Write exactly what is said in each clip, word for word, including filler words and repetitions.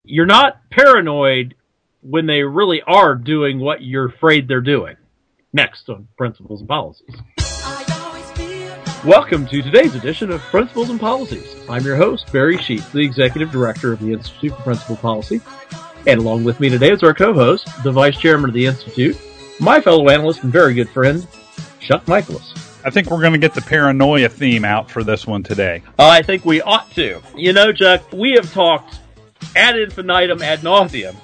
You're not paranoid when they really are doing what you're afraid they're doing. Next on Principles and Policies. Welcome to today's edition of Principles and Policies. I'm your host, Barry Sheets, the Executive Director of the Institute for Principal Policy. And along with me today is our co-host, the Vice Chairman of the Institute, my fellow analyst and very good friend, Chuck Michaelis. I think we're going to get the paranoia theme out for this one today. Uh, I think we ought to. You know, Chuck, we have talked ad infinitum, ad nauseum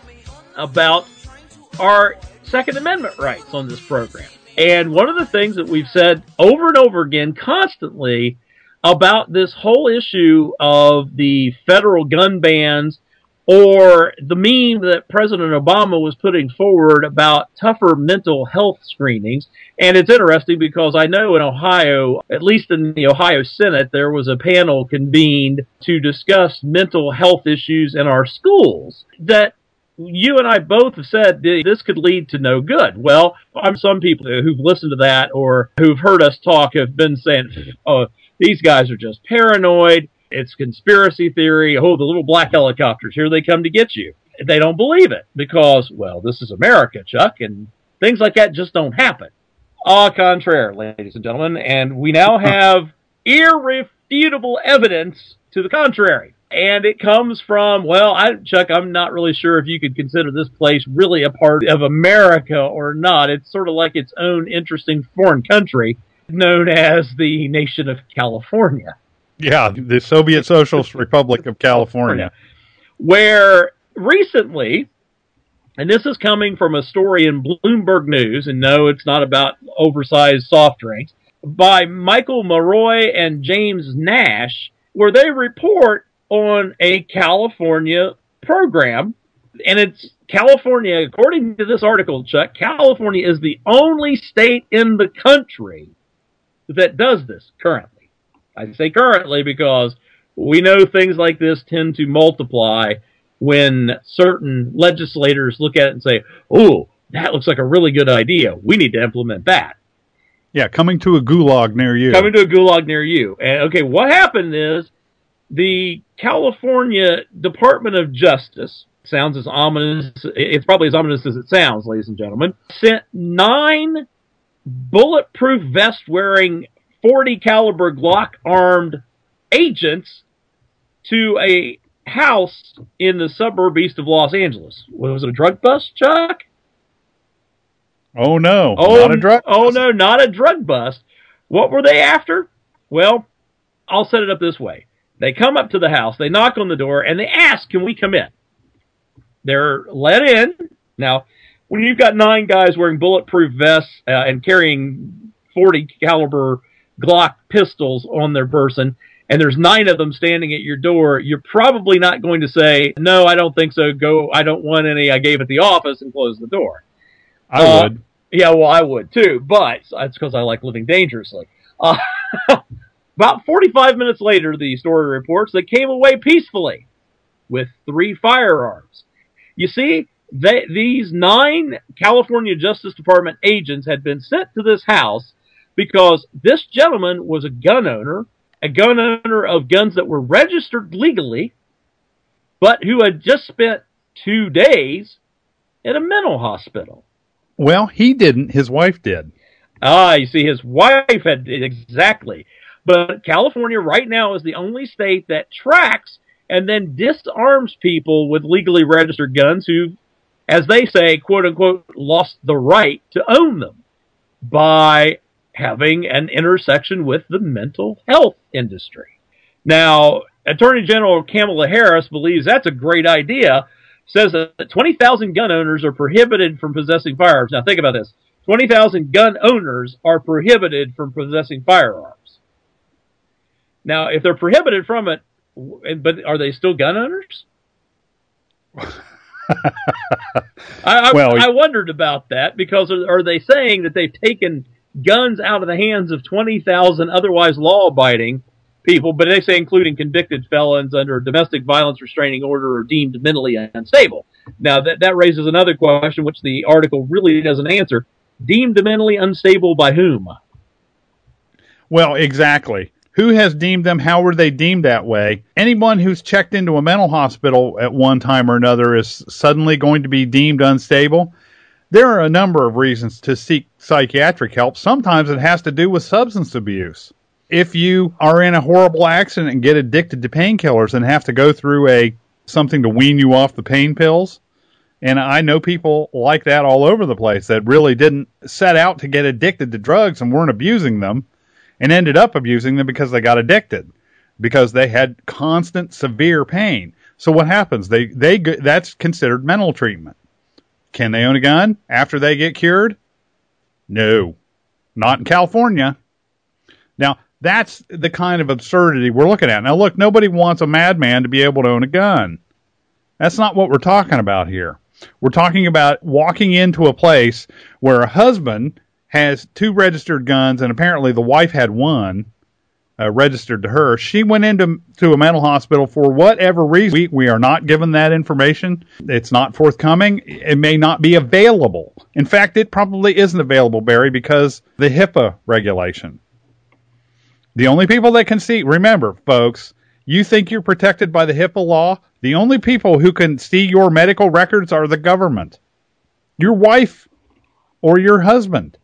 about our Second Amendment rights on this program. And one of the things that we've said over and over again constantly about this whole issue of the federal gun bans, or the meme that President Obama was putting forward about tougher mental health screenings. And it's interesting because I know in Ohio, at least in the Ohio Senate, there was a panel convened to discuss mental health issues in our schools that you and I both have said this could lead to no good. Well, some people who've listened to that or who've heard us talk have been saying, oh, these guys are just paranoid. It's conspiracy theory. Oh, the little black helicopters, here they come to get you. They don't believe it because, well, this is America, Chuck, and things like that just don't happen. Au contraire, ladies and gentlemen, and we now have irrefutable evidence to the contrary. And it comes from, well, I, Chuck, I'm not really sure if you could consider this place really a part of America or not. It's sort of like its own interesting foreign country known as the nation of California. Yeah, the Soviet Socialist Republic of California. Where recently, and this is coming from a story in Bloomberg News, and no, it's not about oversized soft drinks, by Michael Maroy and James Nash, where they report on a California program. And it's California, according to this article, Chuck, California is the only state in the country that does this currently. I say currently because we know things like this tend to multiply when certain legislators look at it and say, oh, that looks like a really good idea. We need to implement that. Yeah, coming to a gulag near you. Coming to a gulag near you. And okay, what happened is the California Department of Justice, sounds as ominous, it's probably as ominous as it sounds, ladies and gentlemen, sent nine bulletproof vest-wearing forty caliber Glock armed agents to a house in the suburb east of Los Angeles. Was it a drug bust, Chuck? Oh no, oh, not a drug bust. Oh no, not a drug bust. What were they after? Well, I'll set it up this way. They come up to the house, they knock on the door, and they ask, can we come in? They're let in. Now, when you've got nine guys wearing bulletproof vests uh, and carrying forty caliber Glock pistols on their person, and there's nine of them standing at your door, you're probably not going to say, no, I don't think so, go, I don't want any, I gave at the office, and close the door. I uh, would. Yeah, well, I would too, but that's because I like living dangerously. Uh, about forty-five minutes later, the story reports, they came away peacefully with three firearms. You see, they, these nine California Justice Department agents had been sent to this house because this gentleman was a gun owner, a gun owner of guns that were registered legally, but who had just spent two days in a mental hospital. Well, he didn't. His wife did. Ah, you see, his wife had, exactly. But California right now is the only state that tracks and then disarms people with legally registered guns who, as they say, quote unquote, lost the right to own them by having an intersection with the mental health industry. Now, Attorney General Kamala Harris believes that's a great idea, says that twenty thousand gun owners are prohibited from possessing firearms. Now, think about this. twenty thousand gun owners are prohibited from possessing firearms. Now, if they're prohibited from it, but are they still gun owners? I, I, well, I wondered about that because are, are they saying that they've taken guns out of the hands of twenty thousand otherwise law-abiding people, but they say including convicted felons under a domestic violence restraining order or deemed mentally unstable. Now, that, that raises another question, which the article really doesn't answer. Deemed mentally unstable by whom? Well, exactly. Who has deemed them? How were they deemed that way? Anyone who's checked into a mental hospital at one time or another is suddenly going to be deemed unstable. There are a number of reasons to seek psychiatric help. Sometimes it has to do with substance abuse. If you are in a horrible accident and get addicted to painkillers and have to go through a something to wean you off the pain pills, and I know people like that all over the place that really didn't set out to get addicted to drugs and weren't abusing them, and ended up abusing them because they got addicted, because they had constant severe pain. So what happens? They they that's considered mental treatment. Can they own a gun after they get cured? No, not in California. Now, that's the kind of absurdity we're looking at. Now, look, nobody wants a madman to be able to own a gun. That's not what we're talking about here. We're talking about walking into a place where a husband has two registered guns, and apparently the wife had one uh, registered to her. She went into to a mental hospital for whatever reason. We, we are not given that information. It's not forthcoming. It may not be available. In fact, it probably isn't available, Barry, because the HIPAA regulation. The only people that can see, remember, folks, you think you're protected by the HIPAA law? The only people who can see your medical records are the government. Your wife or your husband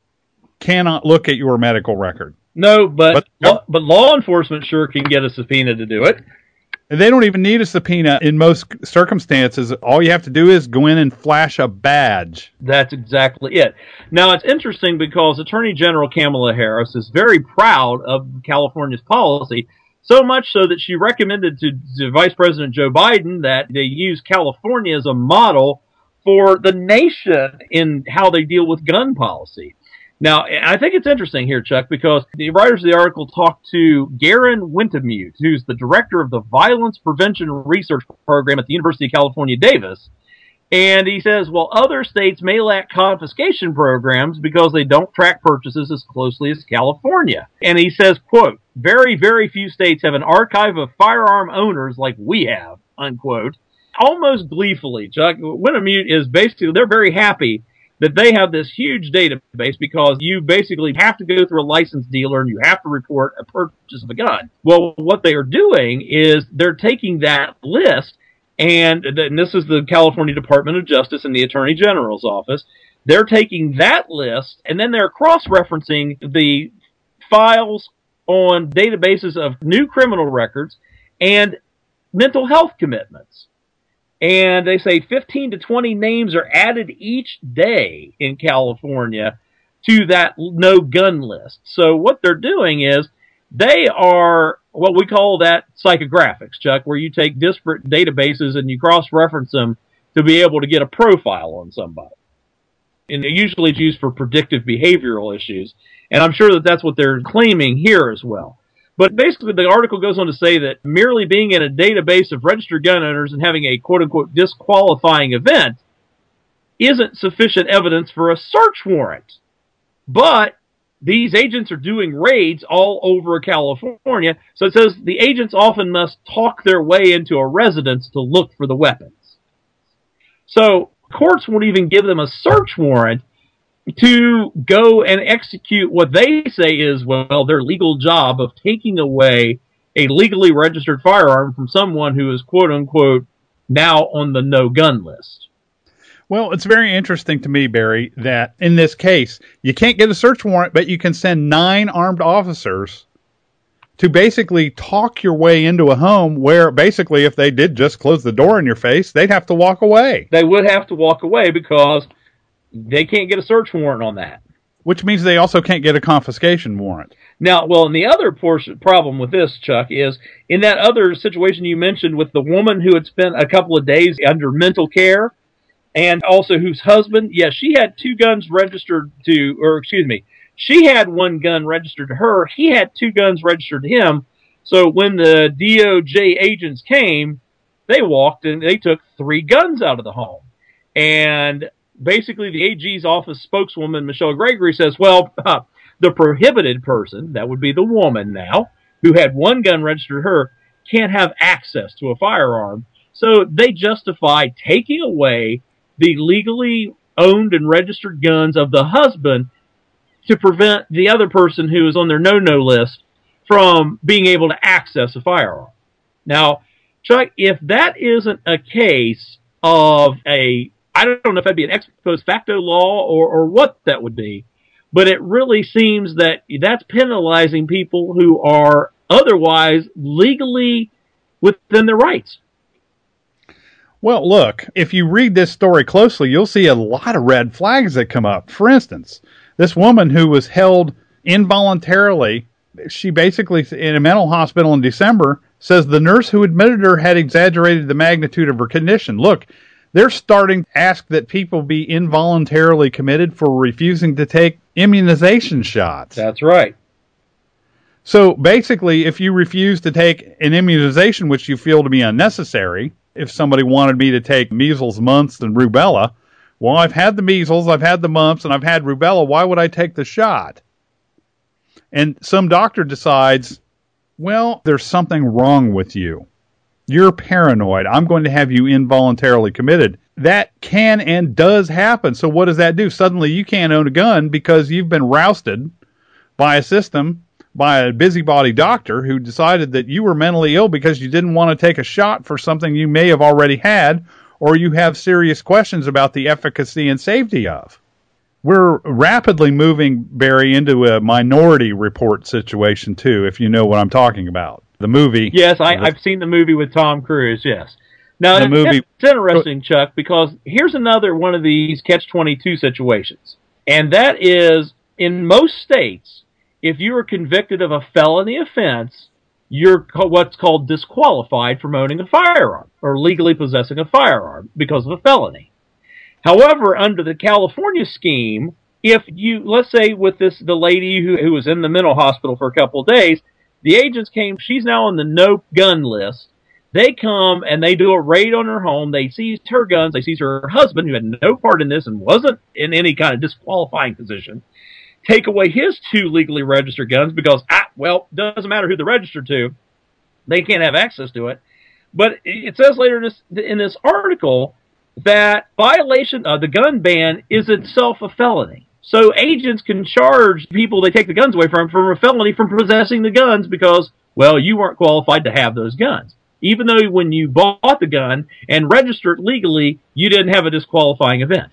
cannot look at your medical record. No, but but, law, but law enforcement sure can get a subpoena to do it. They don't even need a subpoena in most circumstances. All you have to do is go in and flash a badge. That's exactly it. Now, it's interesting because Attorney General Kamala Harris is very proud of California's policy, so much so that she recommended to, to Vice President Joe Biden that they use California as a model for the nation in how they deal with gun policy. Now, I think it's interesting here, Chuck, because the writers of the article talked to Garen Wintemute, who's the director of the Violence Prevention Research Program at the University of California, Davis. And he says, well, other states may lack confiscation programs because they don't track purchases as closely as California. And he says, quote, very, very few states have an archive of firearm owners like we have, unquote. Almost gleefully, Chuck, Wintemute is basically, they're very happy that they have this huge database because you basically have to go through a licensed dealer and you have to report a purchase of a gun. Well, what they are doing is they're taking that list, and, and this is the California Department of Justice and the Attorney General's office. They're taking that list and then they're cross-referencing the files on databases of new criminal records and mental health commitments. And they say fifteen to twenty names are added each day in California to that no gun list. So what they're doing is they are what we call that psychographics, Chuck, where you take disparate databases and you cross-reference them to be able to get a profile on somebody. And usually it's used for predictive behavioral issues. And I'm sure that that's what they're claiming here as well. But basically, the article goes on to say that merely being in a database of registered gun owners and having a quote-unquote disqualifying event isn't sufficient evidence for a search warrant. But these agents are doing raids all over California, so it says the agents often must talk their way into a residence to look for the weapons. So courts won't even give them a search warrant to go and execute what they say is, well, their legal job of taking away a legally registered firearm from someone who is, quote-unquote, now on the no-gun list. Well, it's very interesting to me, Barry, that in this case, you can't get a search warrant, but you can send nine armed officers to basically talk your way into a home where basically if they did just close the door in your face, they'd have to walk away. They would have to walk away because they can't get a search warrant on that. Which means they also can't get a confiscation warrant. Now, well, and the other portion, problem with this, Chuck, is in that other situation you mentioned with the woman who had spent a couple of days under mental care, and also whose husband, yes, she had two guns registered to, or excuse me, she had one gun registered to her, he had two guns registered to him, so when the D O J agents came, they walked and they took three guns out of the home. And basically, the A G's office spokeswoman, Michelle Gregory, says, well, uh, the prohibited person, that would be the woman now, who had one gun registered to her, can't have access to a firearm. So they justify taking away the legally owned and registered guns of the husband to prevent the other person who is on their no-no list from being able to access a firearm. Now, Chuck, if that isn't a case of a, I don't know if that'd be an ex post facto law or, or what that would be, but it really seems that that's penalizing people who are otherwise legally within their rights. Well, look, if you read this story closely, you'll see a lot of red flags that come up. For instance, this woman who was held involuntarily, she basically, in a mental hospital in December, says the nurse who admitted her had exaggerated the magnitude of her condition. Look, they're starting to ask that people be involuntarily committed for refusing to take immunization shots. That's right. So basically, if you refuse to take an immunization which you feel to be unnecessary, if somebody wanted me to take measles, mumps, and rubella, well, I've had the measles, I've had the mumps, and I've had rubella. Why would I take the shot? And some doctor decides, well, there's something wrong with you. You're paranoid. I'm going to have you involuntarily committed. That can and does happen. So what does that do? Suddenly you can't own a gun because you've been rousted by a system, by a busybody doctor who decided that you were mentally ill because you didn't want to take a shot for something you may have already had, or you have serious questions about the efficacy and safety of. We're rapidly moving, Barry, into a Minority Report situation, too, if you know what I'm talking about. The movie. Yes, I, I've seen the movie with Tom Cruise, yes. Now, the movie, it's interesting, Chuck, because here's another one of these catch twenty-two situations. And that is, in most states, if you are convicted of a felony offense, you're what's called disqualified from owning a firearm or legally possessing a firearm because of a felony. However, under the California scheme, if you, let's say with this, the lady who, who was in the mental hospital for a couple of days, the agents came, she's now on the no gun list. They come and they do a raid on her home. They seize her guns. They seize her husband, who had no part in this and wasn't in any kind of disqualifying position. Take away his two legally registered guns because, ah, well, doesn't matter who they're registered to. They can't have access to it. But it says later in this, in this article that violation of the gun ban is itself a felony. So agents can charge people they take the guns away from for a felony from possessing the guns because, well, you weren't qualified to have those guns. Even though when you bought the gun and registered legally, you didn't have a disqualifying event.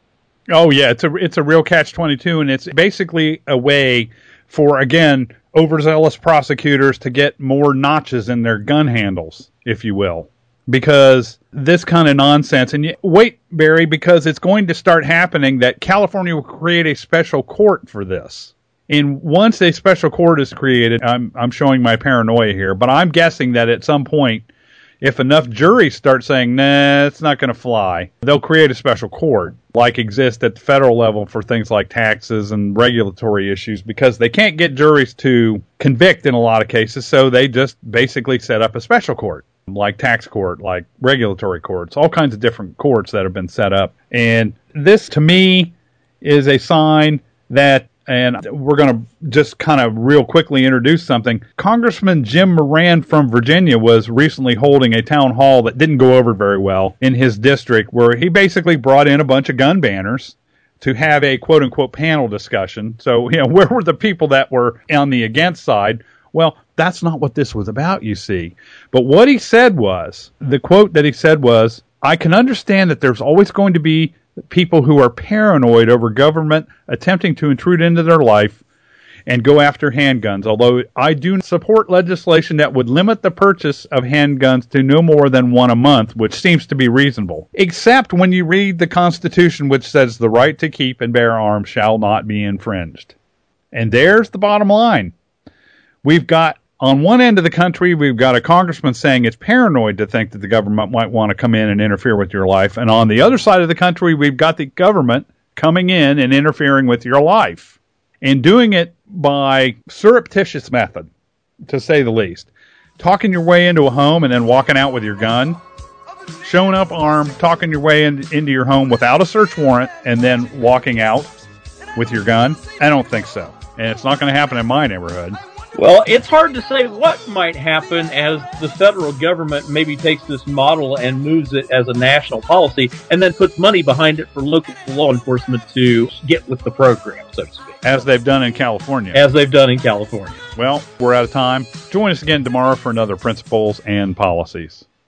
Oh, yeah, it's a, it's a real catch twenty-two, and it's basically a way for, again, overzealous prosecutors to get more notches in their gun handles, if you will. Because this kind of nonsense, and you, wait, Barry, because it's going to start happening that California will create a special court for this. And once a special court is created, I'm I'm showing my paranoia here, but I'm guessing that at some point, if enough juries start saying, nah, it's not going to fly, they'll create a special court like exists at the federal level for things like taxes and regulatory issues because they can't get juries to convict in a lot of cases, so they just basically set up a special court, like tax court, like regulatory courts, all kinds of different courts that have been set up. And this, to me, is a sign that, and we're going to just kind of real quickly introduce something. Congressman Jim Moran from Virginia was recently holding a town hall that didn't go over very well in his district, where he basically brought in a bunch of gun banners to have a quote-unquote panel discussion. So, you know, where were the people that were on the against side? Well, that's not what this was about, you see. But what he said was, the quote that he said was, I can understand that there's always going to be people who are paranoid over government attempting to intrude into their life and go after handguns, although I do support legislation that would limit the purchase of handguns to no more than one a month, which seems to be reasonable, except when you read the Constitution, which says the right to keep and bear arms shall not be infringed. And there's the bottom line. We've got, on one end of the country, we've got a congressman saying it's paranoid to think that the government might want to come in and interfere with your life. And on the other side of the country, we've got the government coming in and interfering with your life. And doing it by surreptitious method, to say the least. Talking your way into a home and then walking out with your gun. Showing up armed, talking your way in, into your home without a search warrant, and then walking out with your gun. I don't think so. And it's not going to happen in my neighborhood. Well, it's hard to say what might happen as the federal government maybe takes this model and moves it as a national policy and then puts money behind it for local law enforcement to get with the program, so to speak. As they've done in California. As they've done in California. Well, we're out of time. Join us again tomorrow for another Principles and Policies.